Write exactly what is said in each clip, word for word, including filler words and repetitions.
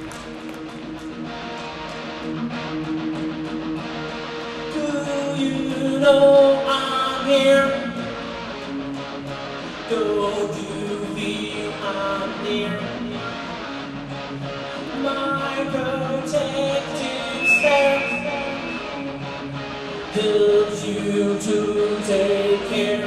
Do you know I'm here? Don't you feel I'm near? My protective stare helps you to take care.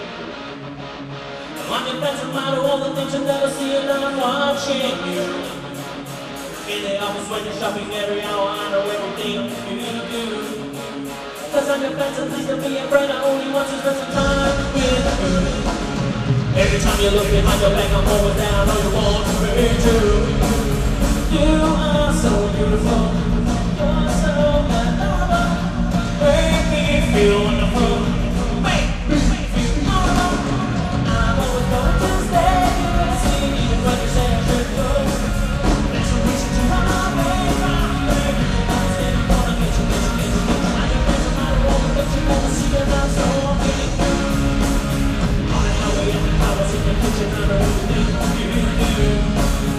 I'm your friends and mind all the things you never see, and I'm watching you. In the office when you're shopping every hour, I know everything you do. Cause I'm your friends and please don't be afraid, I only want to spend some time with you. Every time you look behind your back, I'm always there, I know you want to be too. You are so beautiful, you're so adorable. Make me feel wonderful, make me feel normal. I'm always going to stay here and see you when you say I should go. There's a reason to run away from me. I'm still gonna get you, get you, get you, get you. I don't care no matter what, but you never see that I'm so okay. On the highway and the powers in the kitchen, I know everything you do.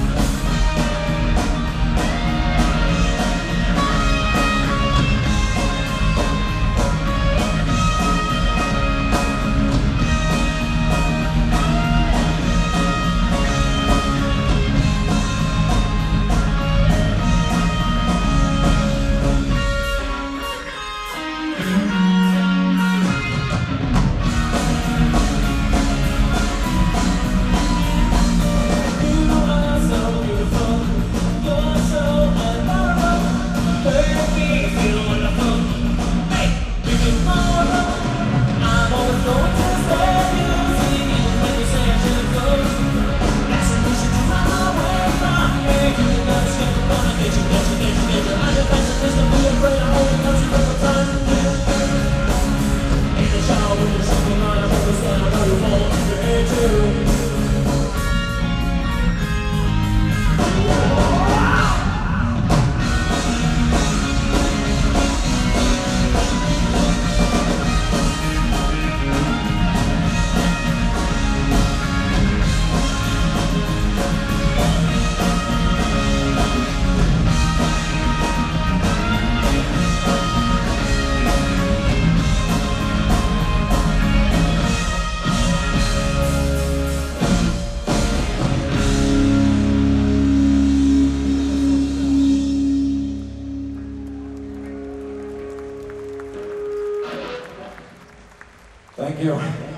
Thank you.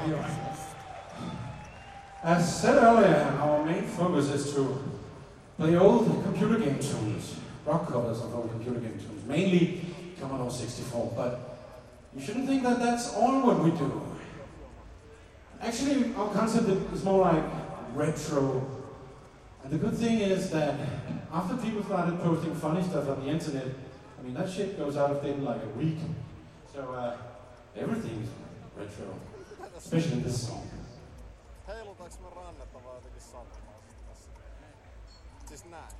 As said earlier, our main focus is to play old computer game tunes, rock covers of old computer game tunes, mainly Commodore sixty-four, but you shouldn't think that that's all what we do. Actually, our concept is more like retro, and the good thing is that after people started posting funny stuff on the internet, I mean, that shit goes out of date in like a week, so uh, everything's retro, especially this song. Heilutaanko me rannetta vai jotenkin sattumaa tässä? Siis näin.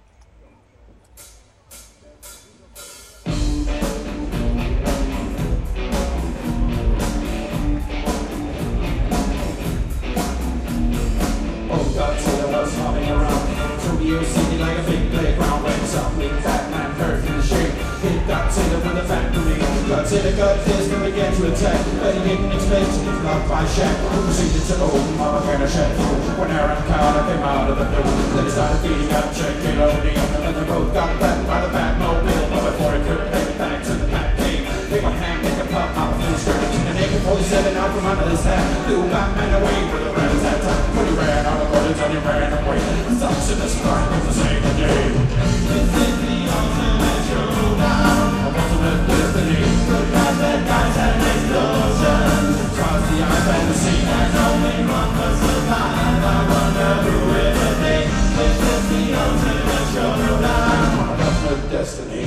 Oh, Godzilla was hopping around Tokyo City like a big playground when something Batman heard in the shape. Hit Godzilla with a factory. Godzilla got pissed and began to attack, but he didn't expect to get knocked by Shaq, who proceeded to open up a shed when Aaron Carter came out of the blue. Then he started beating up Chuck Nickelodeon, and they both got flattened by the Batmobile. But before he could take it back to the Batcave, they were hanged, they could pop out of his skirt, and A K forty-seven out from under his hat. Blew Batman away with a rat at that time. When he ran out of bullets and he ran away, thumbs in the sky was the same day. This is the ultimate showdown, ultimate destiny. Look at that guys and explosions, cross the ice and the sea. There's only one to survive. I wonder who it will be. This is the ultimate showdown, ultimate destiny.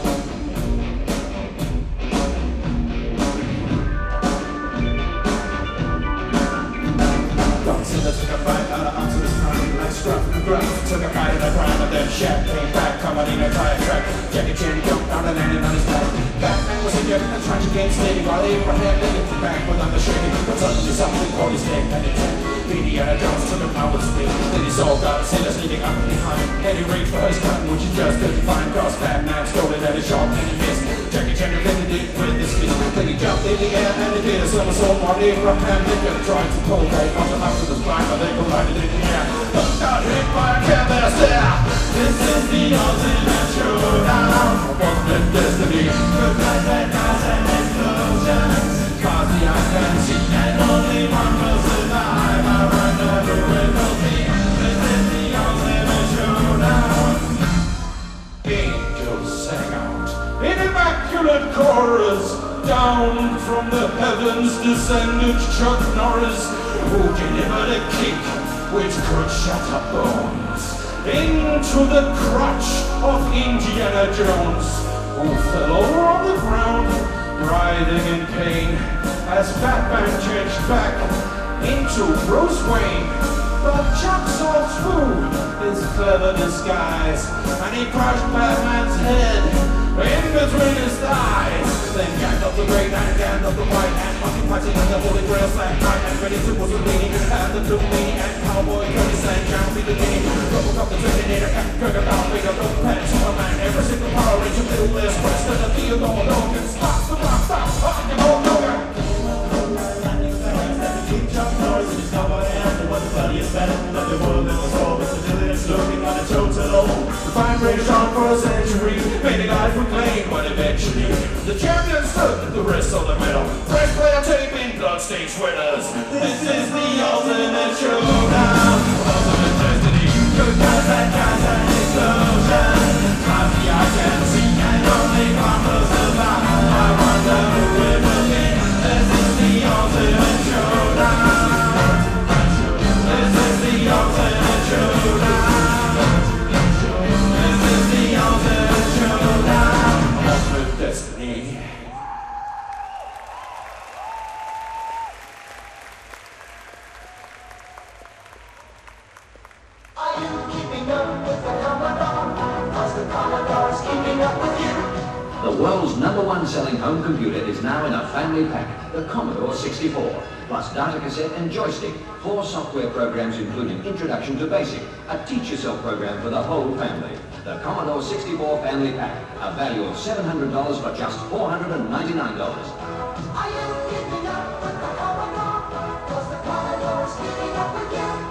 Godzilla took a bite out of Optimus Prime, like scruff and gruff. Took a bite of the crime, and then Shaq came back, coming in a tire track. Jackie Chan jumped out and landed on his back. Batman was injured and trying to gain steady, while Abraham Lincoln back with under shady. But suddenly something caught his neck and it took Indiana Jones took a power spin. Then he saw Godzilla sneaking up behind. and he reached for his gun, which he just couldn't find, cause Batman stole it at a shot and he missed. Jackie Chan defended it with his fist. Then he jumped in the air and he did a somersault while Abraham Lincoln tried to pull back onto Optimus Prime, but they collided in the air. Hook got hit by a canister. This is the ultimate showdown. Wasn't it destiny? Good night, bad guys and explosions. Cause the eye can see and only one will survive. I run never will be. This is the ultimate showdown. Angels sang out in immaculate chorus. Down from the heavens descended Chuck Norris, who delivered a kick which could shatter bones into the crotch of Indiana Jones, who fell over on the ground, writhing in pain, as Batman changed back into Bruce Wayne. But Chuck saw through his clever disguise, and he crushed Batman's head in between his thighs. Then Gandalf the Great and Gandalf the White and Monkey Patty and the Holy Grail slack night and Ready to Mussolini and the Lumini and Cowboy Curtis and John Beatini. Robocop the Terminator, Captain Kirk, Darth Vader, Superman, Superman, every single Power Ranger, Bill List, Preston, and Theodore Logan. Stop the rock, stop, stop, and hold Logan. Chuck Norris and his cowboy hand, and what the funniest battle that the world ever saw was the villains looking on a total. The fine British on for a century, many guys proclaimed, but eventually the champion stood at the rest of the medal. Fresh player tape in bloodstained sweaters. This is the ultimate showdown. Ultimate destiny. Good guys, bad guys, and explosions. Cause the eye can see and only one will survive. I wonder who it will be. This is the ultimate showdown. This is the ultimate showdown. This is the ultimate showdown. Ultimate destiny. Are you keeping up with the Commodore? Cause the Commodore's keeping up with you. The world's number one selling home computer is now in a family pack, the Commodore sixty-four, plus data cassette and joystick, four software programs including Introduction to Basic, a teach-yourself program for the whole family. The Commodore sixty-four Family Pack, a value of seven hundred dollars for just four hundred ninety-nine dollars. Are you keeping up with the Commodore? Cause the Commodore's keeping up with you.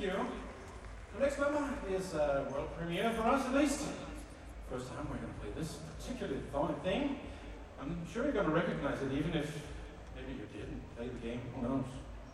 you. The next number is a world premiere for us, at least. First time we're going to play this particularly fun thing. I'm sure you're going to recognize it, even if maybe you didn't play the game. Who knows?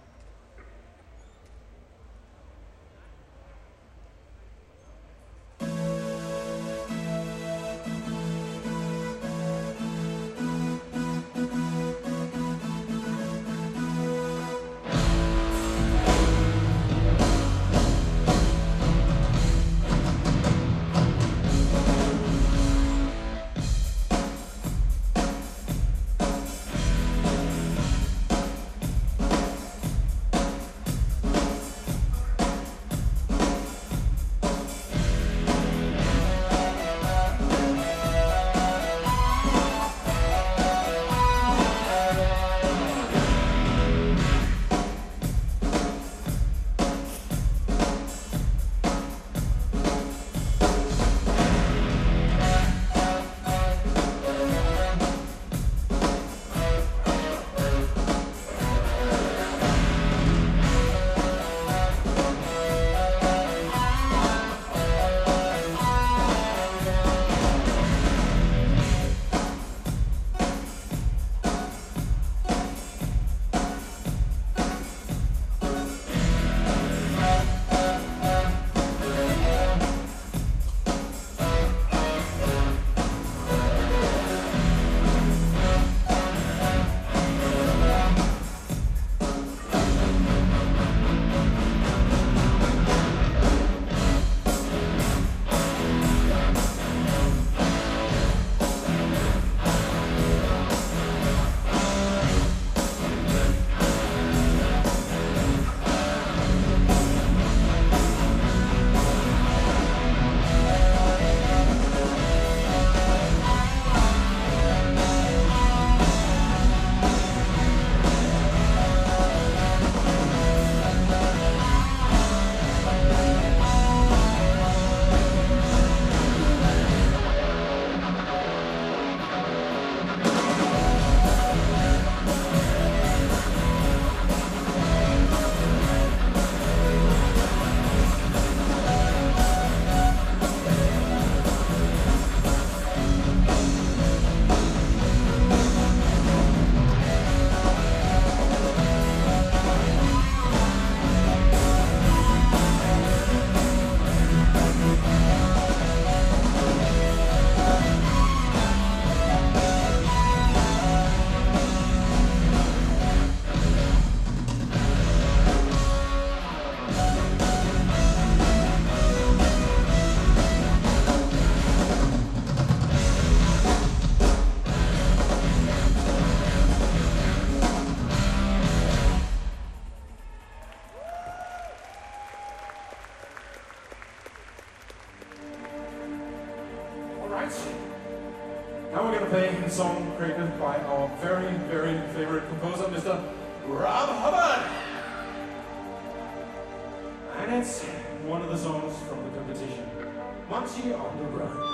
Now we're going to play a song created by our very, very favorite composer, Mister Rob Hubbard. And it's one of the songs from the competition, Monty on the Run.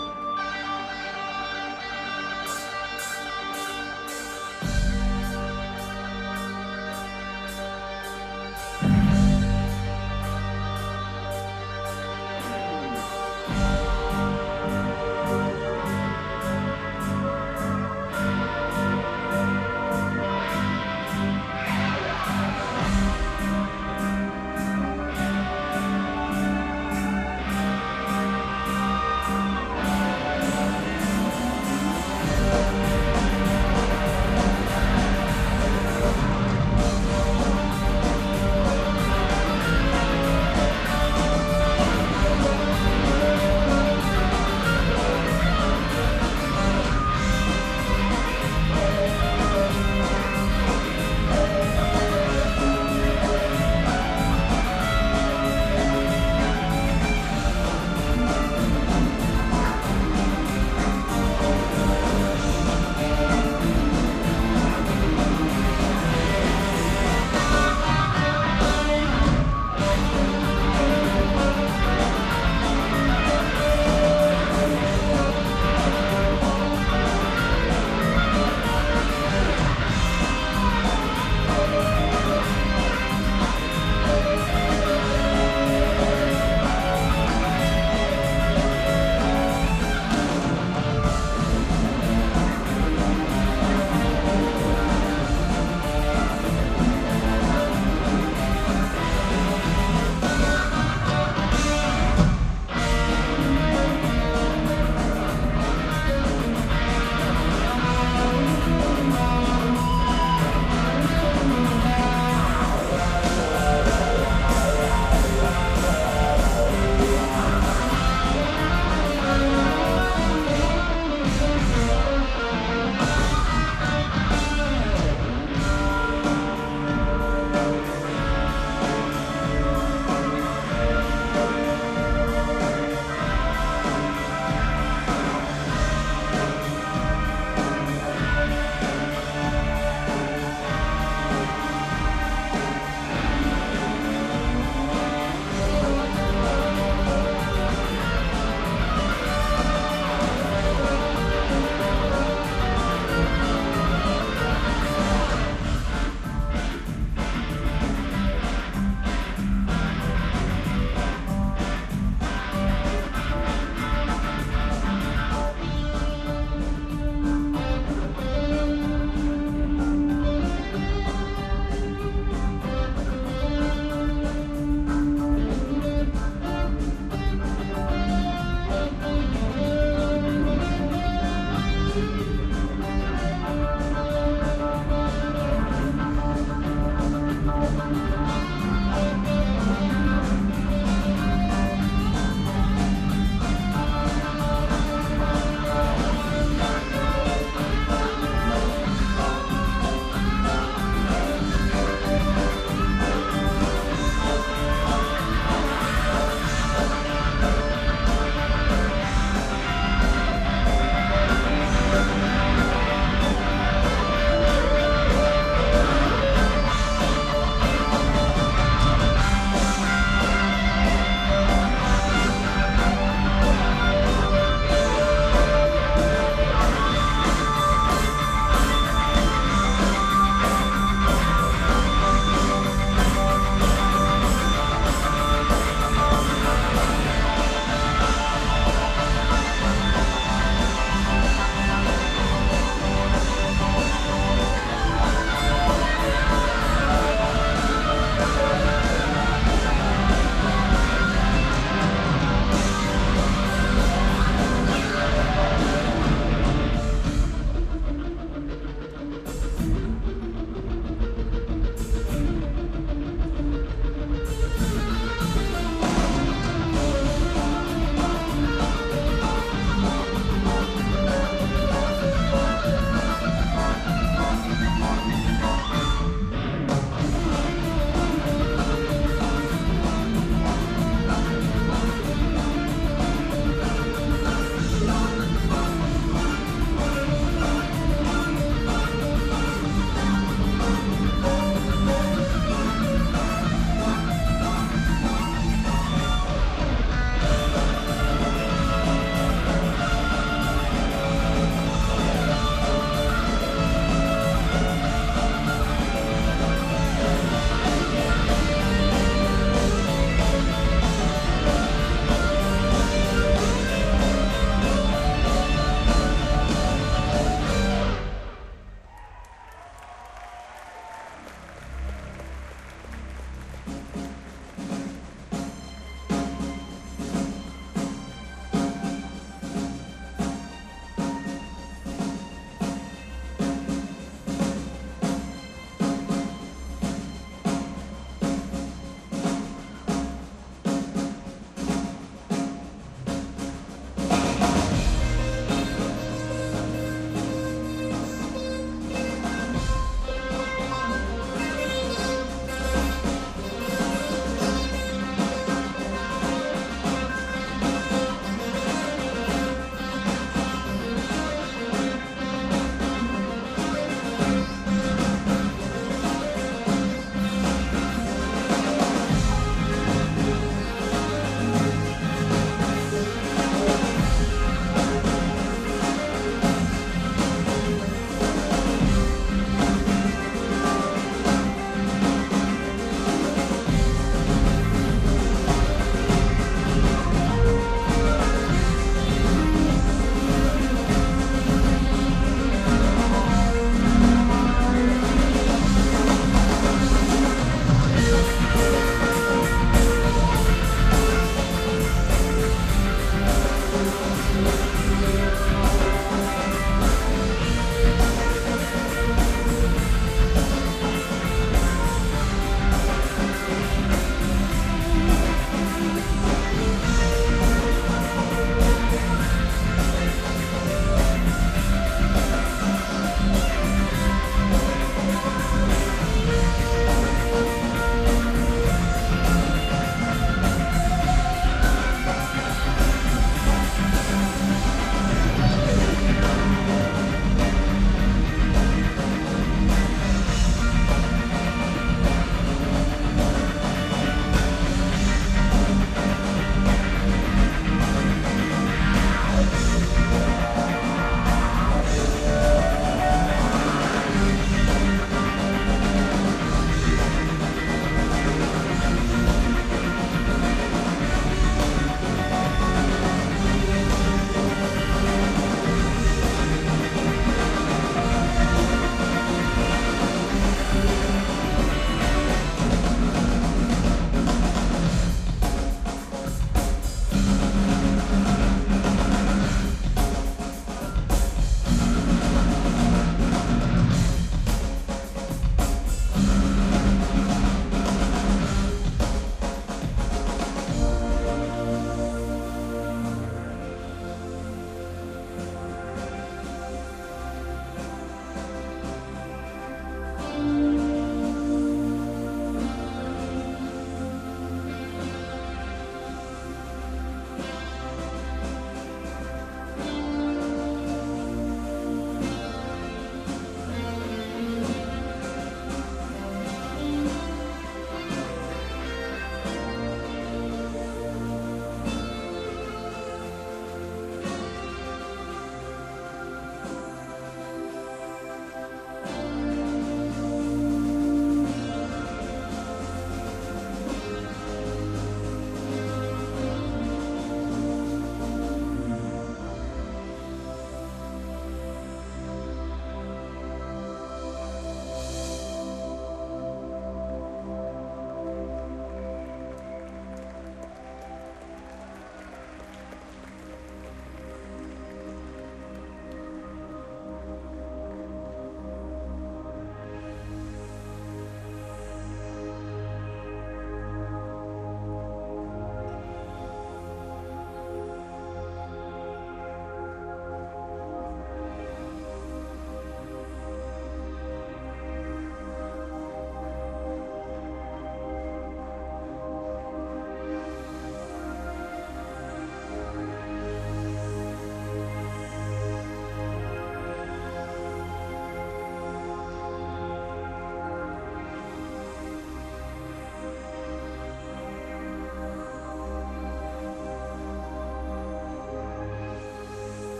Thank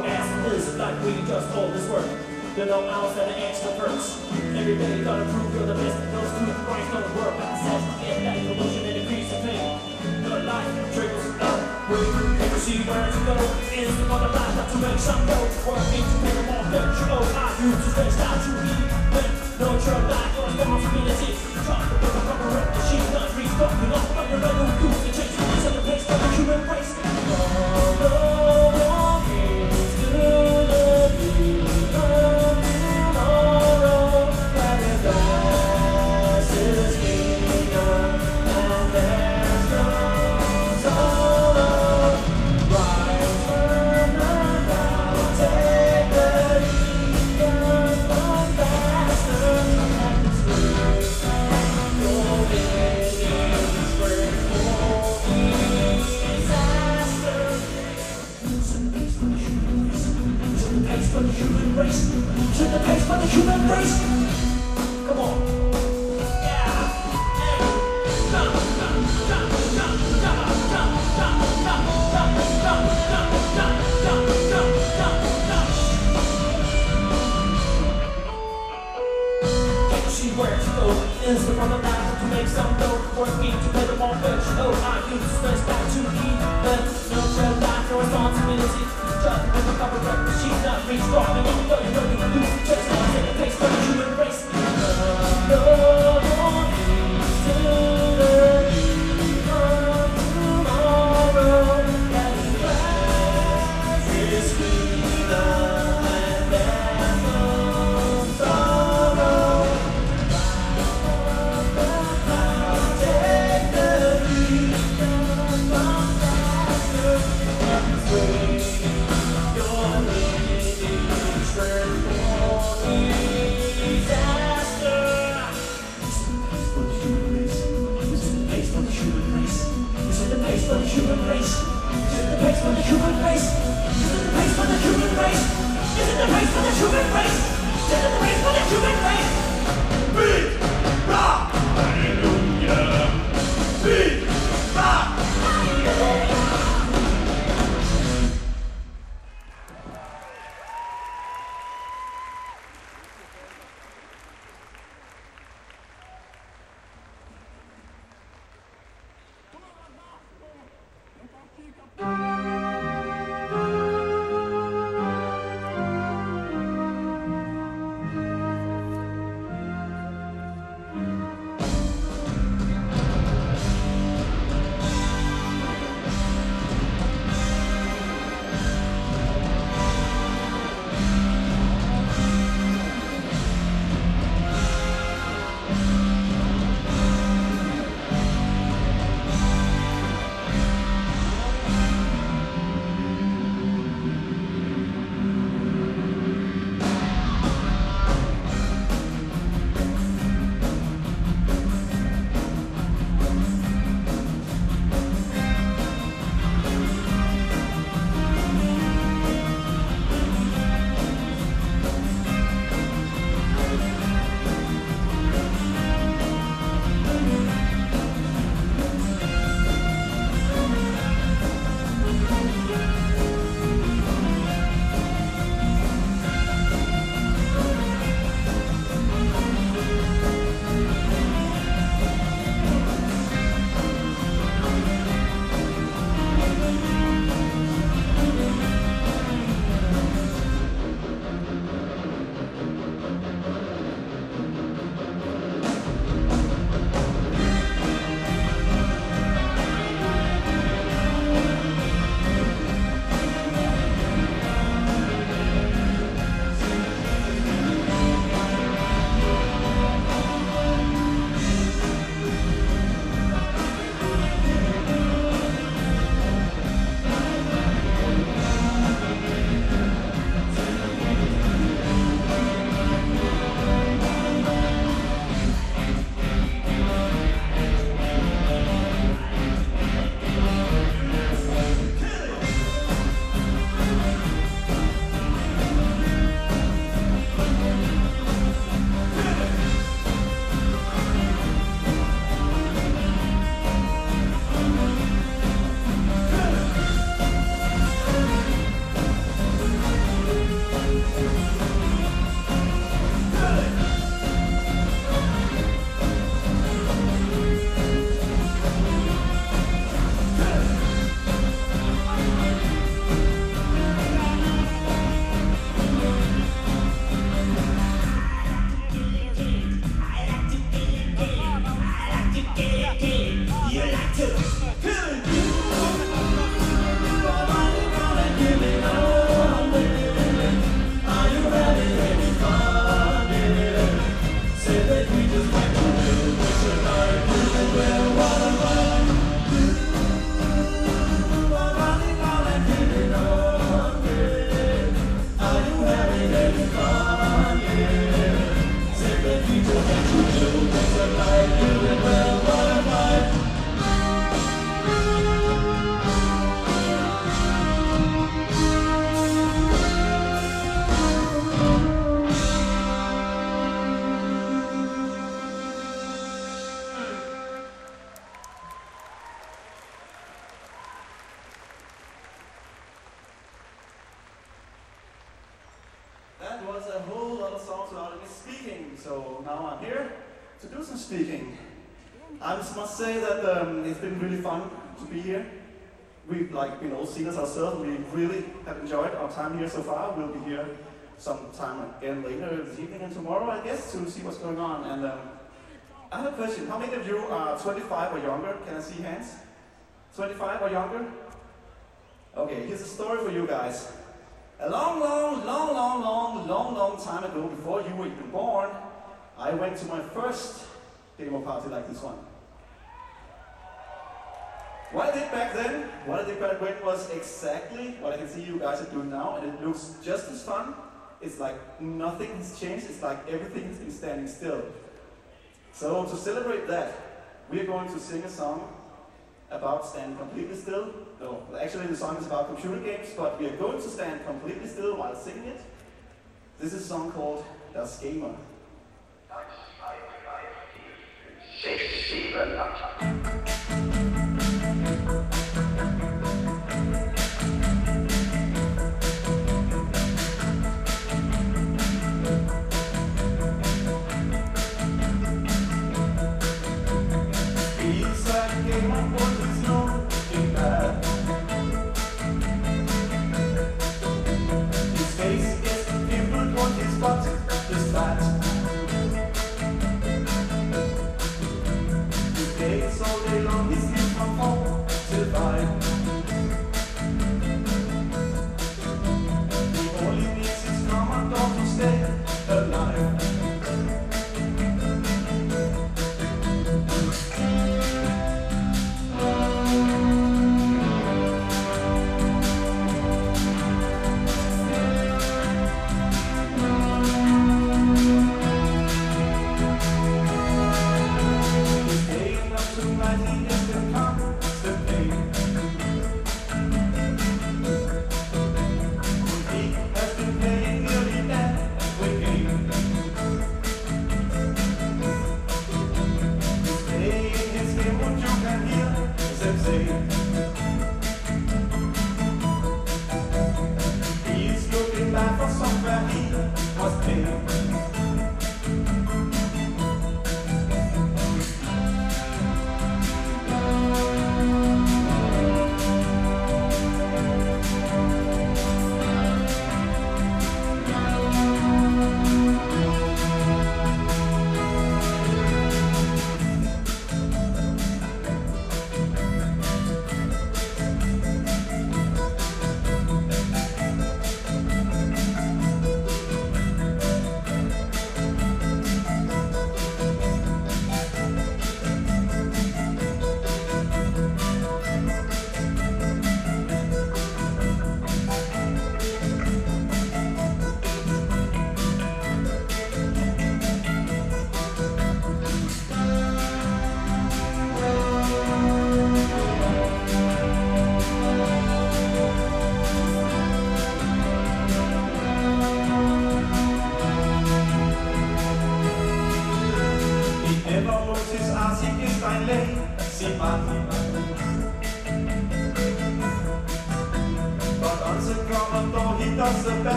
your ass is like we just all this work. You know hours and extra perks. Every day gotta prove you're the best. Those two points don't work. Says get that promotion and increase the pay. Your life triggers up. Can you see where to go? Is the mother line not to make some dough? Working to pay the mortgage. You know I use to stretch out to me. But no your life, your responsibility. Try to put a proper rep. She's not restocking off. But you're not gonna do the change. Set the pace for the human race. All the walking's gonna be to the pace for the human race. Come on. Yeah. Hey. Dum, dum, dum, dum, dum, dum, dum, dum, dum, dum, dum, dum, dum, dum, dum, dum, dum. Can't you see where to go? Is the front of life to make some dough? Working to pay the mortgage. Oh, I use stress back to eat. But no real life, no responsibility. Just with a couple of she's not reach strong. And you know you know you can lose. Just not take the pace for the human race. No more things to leave on tomorrow. That glass is freedom and there's no sorrow. Take the lead from faster and free. Your living whole lot of songs without any speaking, so now I'm here to do some speaking. I must say that um, it's been really fun to be here. We've like been all singers ourselves. We really have enjoyed our time here so far. We'll be here sometime again later this evening and tomorrow, I guess, to see what's going on. And um, I have a question. How many of you are twenty-five or younger? Can I see hands? twenty-five or younger? Okay, here's a story for you guys. A long, long, long, long, long, long, long time ago, before you were even born, I went to my first demo party like this one. What I did back then, what I did back when was exactly what I can see you guys are doing now, and it looks just as fun. It's like nothing has changed, it's like everything has been standing still. So to celebrate that, we are going to sing a song about standing completely still. No, actually the song is about computer games, but we are going to stand completely still while singing it. This is a song called Das Gamer.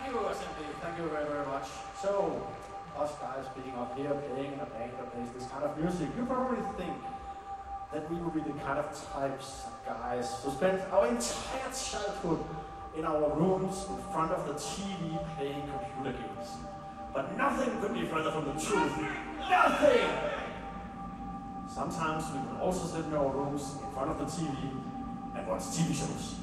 Thank you, Assembly. Thank you very, very much. So, us guys being up here, playing in a band that plays this kind of music, you probably think that we would be the kind of types of guys who spent our entire childhood in our rooms in front of the T V playing computer games. But nothing could be further from the truth. Nothing! Sometimes we would also sit in our rooms in front of the T V and watch T V shows.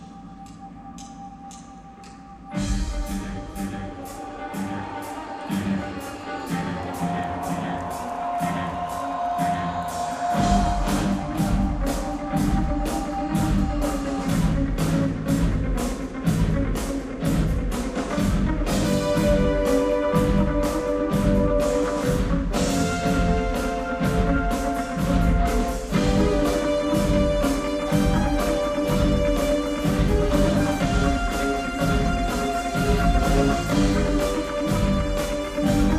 Thank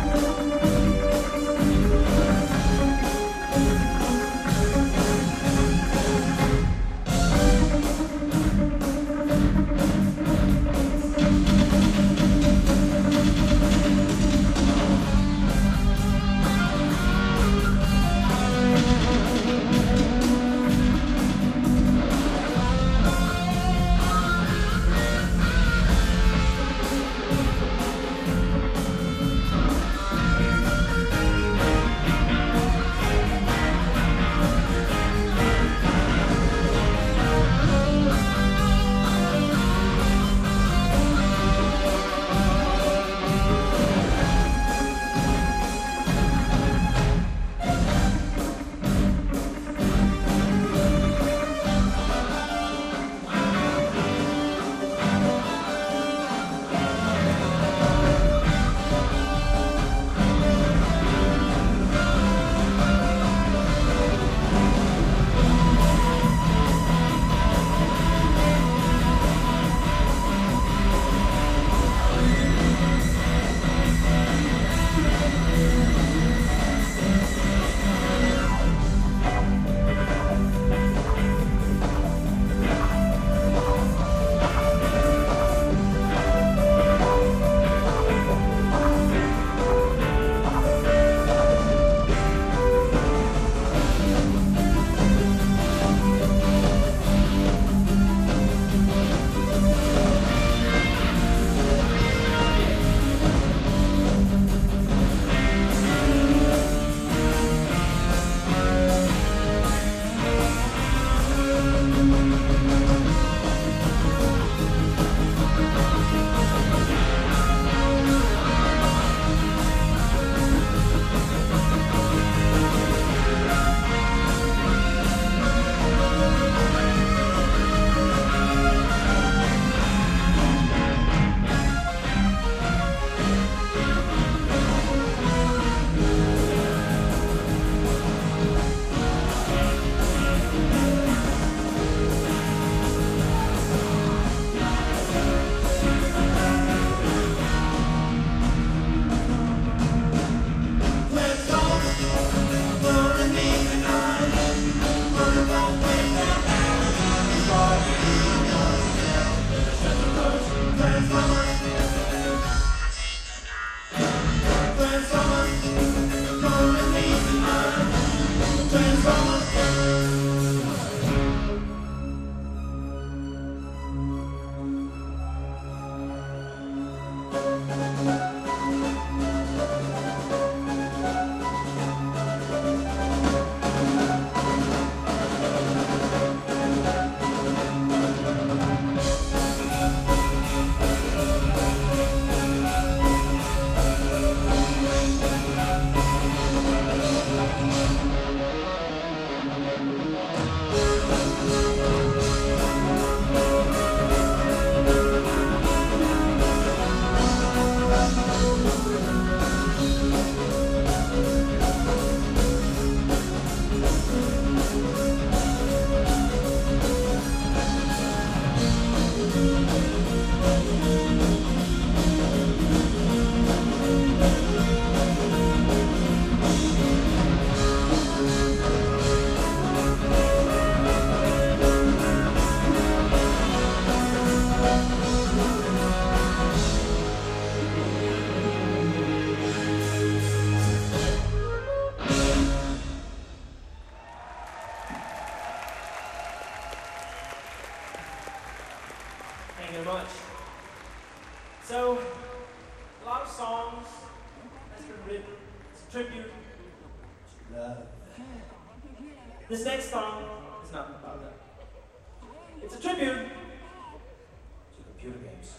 Thank you very much. So, a lot of songs has been written. It's a tribute to love. This next song is not about that. It's a tribute to computer games.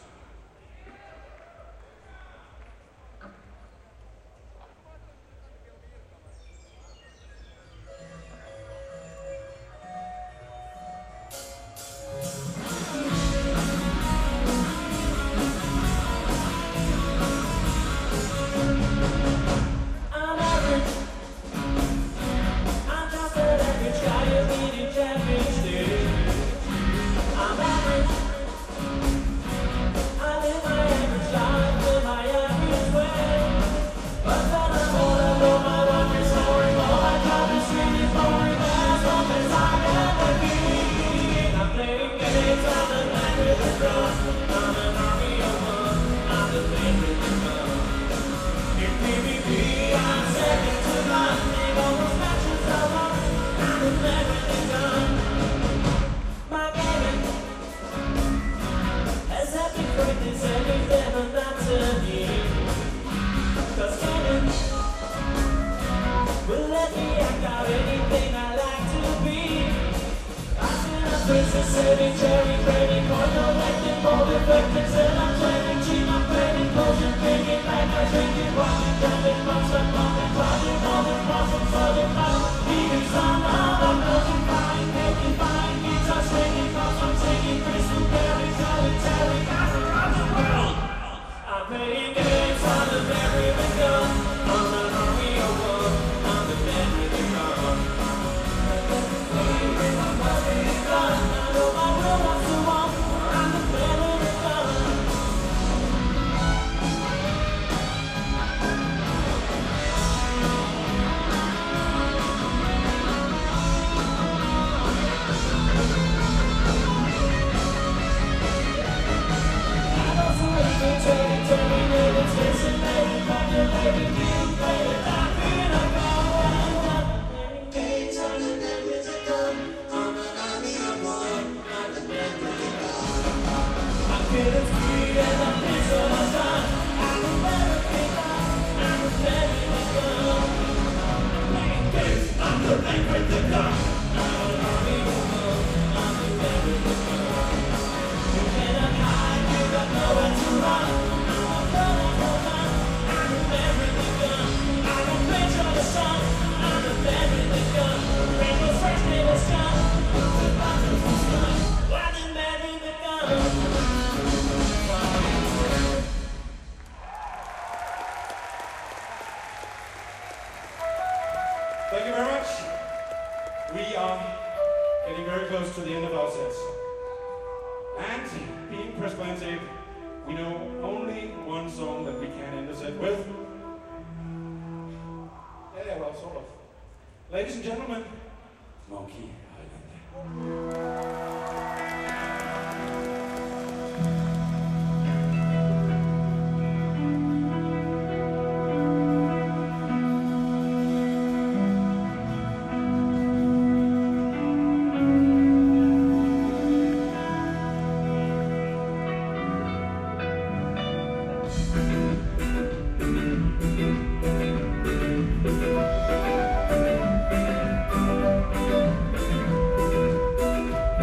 Thank you very much. We are getting very close to the end of our sets. And being Press Plan Tape, we know only one song that we can end the set with. Yeah, well, sort of. Ladies and gentlemen, Monkey Island. Thank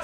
much.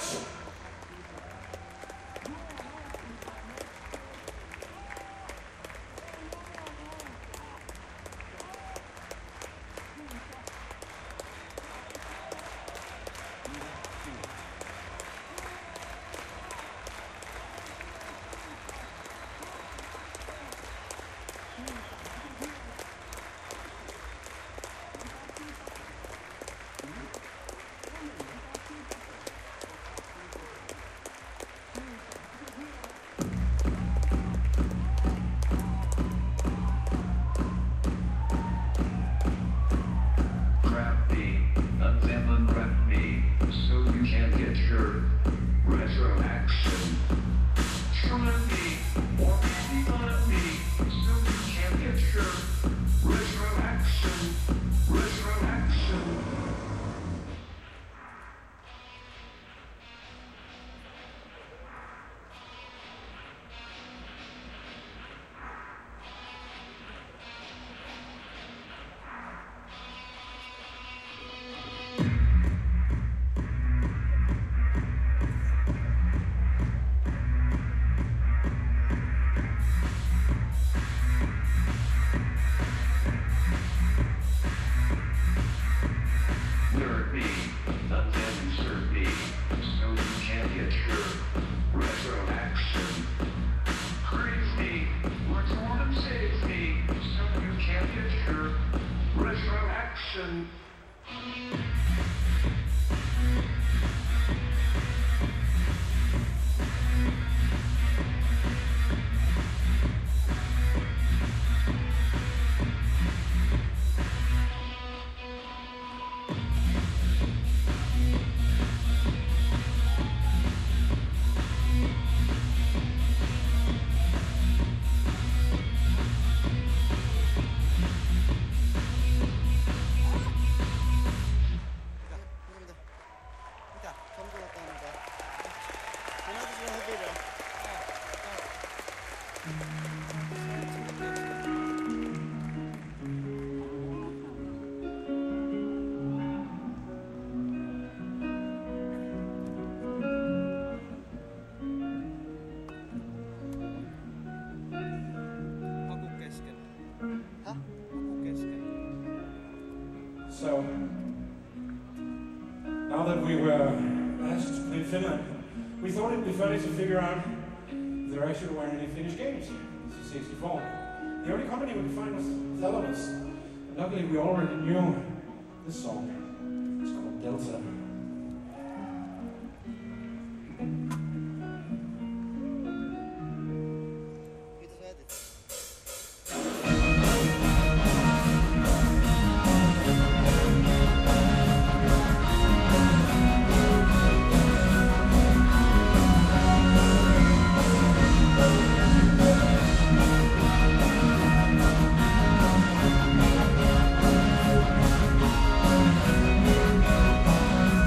So, now that we were asked to play Finland, we thought it'd be funny to figure out if there actually were any Finnish games in C sixty-four. The only company we could find was Thelanos. And luckily we already knew this song. It's called Delta. Thank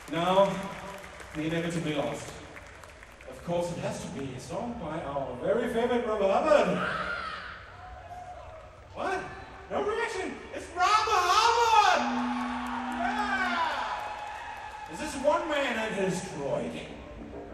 Now, the inevitably lost. Of course, it has to be a song by our very favorite Robert Hubbard. What? No reaction? It's Robert Hubbard! Yeah! Is this one man and his droid?